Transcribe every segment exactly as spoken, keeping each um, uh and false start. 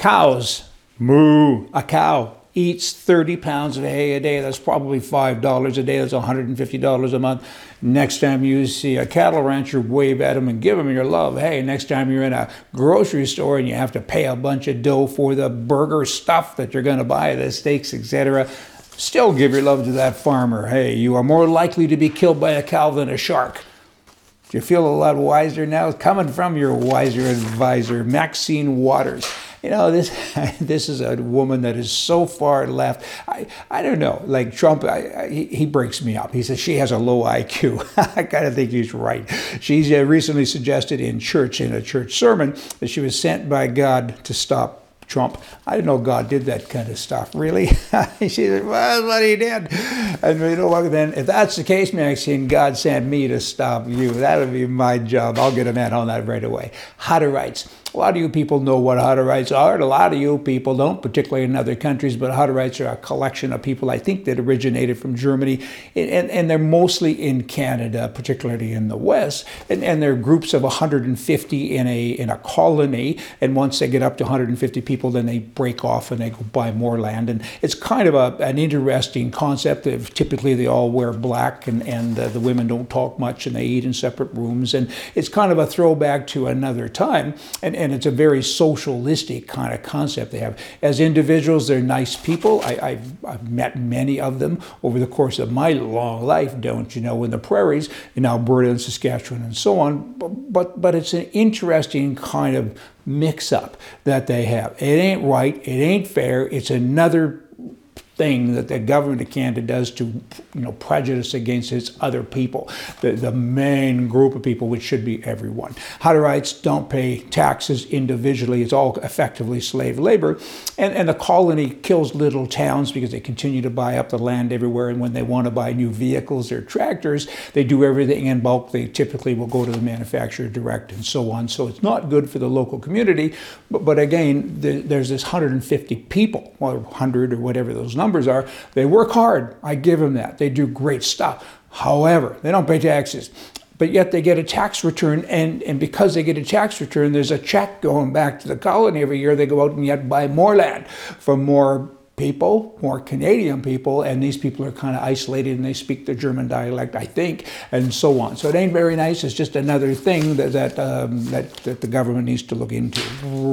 Cows, moo, a cow eats thirty pounds of hay a day. That's probably five dollars a day. That's one hundred fifty dollars a month. Next time you see a cattle rancher, wave at them and give them your love. Hey, next time you're in a grocery store and you have to pay a bunch of dough for the burger stuff that you're going to buy, the steaks, et cetera, still give your love to that farmer. Hey, you are more likely to be killed by a cow than a shark. Do you feel a lot wiser now? Coming from your wiser advisor, Maxine Waters. You know, this this is a woman that is so far left. I, I don't know, like Trump, I, I, he, he breaks me up. He says she has a low I Q. I kind of think he's right. She's uh, recently suggested in church, in a church sermon, that she was sent by God to stop Trump. I didn't know God did that kind of stuff, really. She said, well, that's what he did. And you know what, then, if that's the case, Maxine, God sent me to stop you. That'll be my job. I'll get a man on that right away. Hutterites. A lot of you people know what Hutterites are, and a lot of you people don't, particularly in other countries, but Hutterites are a collection of people, I think, that originated from Germany, and, and they're mostly in Canada, particularly in the West, and, and they're groups of one hundred fifty in a in a colony, and once they get up to one hundred fifty people, then they break off and they go buy more land, and it's kind of a, an interesting concept. Typically, they all wear black, and, and uh, the women don't talk much, and they eat in separate rooms, and it's kind of a throwback to another time, and And it's a very socialistic kind of concept they have. As individuals, they're nice people. I, I've, I've met many of them over the course of my long life, don't you know, in the prairies, in Alberta and Saskatchewan and so on. But, but it's an interesting kind of mix-up that they have. It ain't right. It ain't fair. It's another thing that the government of Canada does to, you know, prejudice against its other people, the, the main group of people, which should be everyone. Hutterites don't pay taxes individually. It's all effectively slave labor. And, and the colony kills little towns because they continue to buy up the land everywhere. And when they want to buy new vehicles or tractors, they do everything in bulk. They typically will go to the manufacturer direct and so on. So it's not good for the local community. But, but again, the, there's this one hundred fifty people, or one hundred or whatever those numbers are. They work hard. I give them that. They do great stuff. However, they don't pay taxes. But yet they get a tax return, and, and because they get a tax return, there's a check going back to the colony every year. They go out and yet buy more land from more people, more Canadian people, and these people are kind of isolated and they speak the German dialect, I think, and so on. So it ain't very nice. It's just another thing that that, um, that, that the government needs to look into.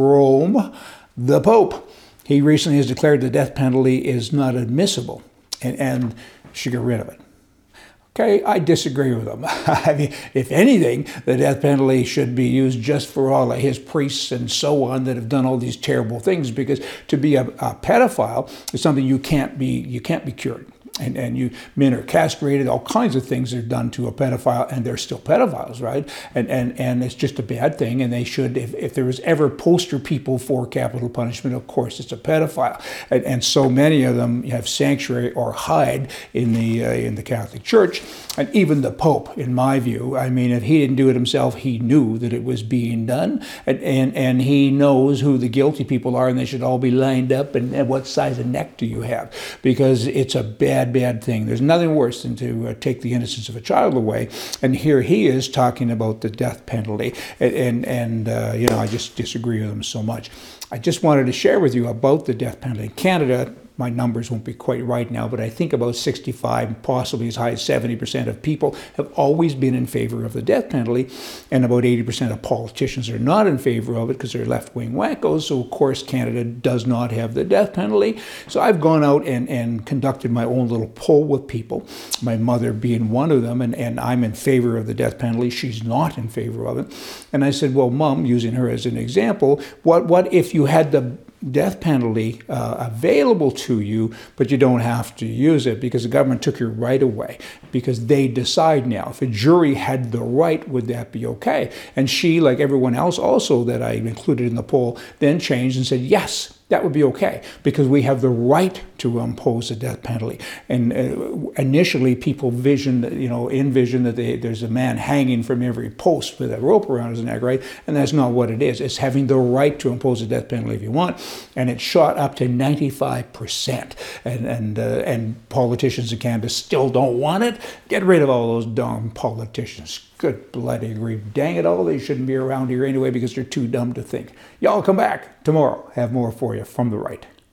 Rome, the Pope. He recently has declared the death penalty is not admissible, and, and should get rid of it. Okay, I disagree with him. I mean, if anything, the death penalty should be used just for all of his priests and so on that have done all these terrible things, because to be a, a pedophile is something you can't be, you can't be cured. And, and you men are castrated, all kinds of things are done to a pedophile, and they're still pedophiles, right? And and and it's just a bad thing, and they should, if, if there was ever poster people for capital punishment, of course it's a pedophile. And, and so many of them have sanctuary or hide in the uh, in the Catholic Church. And even the Pope, in my view, I mean, if he didn't do it himself, he knew that it was being done, and and, and he knows who the guilty people are, and they should all be lined up, and, and what size of neck do you have? Because it's a bad bad thing. There's nothing worse than to uh, take the innocence of a child away. And here he is talking about the death penalty. And, and, and uh, you know, I just disagree with him so much. I just wanted to share with you about the death penalty. In Canada, my numbers won't be quite right now, but I think about sixty-five, possibly as high as seventy percent of people have always been in favor of the death penalty, and about eighty percent of politicians are not in favor of it because they're left-wing wackos. So, of course, Canada does not have the death penalty. So I've gone out and, and conducted my own little poll with people, my mother being one of them, and, and I'm in favor of the death penalty. She's not in favor of it. And I said, well, Mom, using her as an example, what, what if you had the death penalty uh, available to you, but you don't have to use it because the government took your right away, because they decide now. If a jury had the right, would that be okay? And she, like everyone else also that I included in the poll, then changed and said, yes, that would be okay, because we have the right to impose a death penalty. And uh, initially, people visioned, you know, envisioned that they, there's a man hanging from every post with a rope around his neck, right? And that's not what it is. It's having the right to impose a death penalty if you want. And it shot up to ninety-five percent. And and uh, and politicians in Canada still don't want it. Get rid of all those dumb politicians. Good bloody grief. Dang it all, they shouldn't be around here anyway because they're too dumb to think. Y'all come back tomorrow. Have more for you from the right.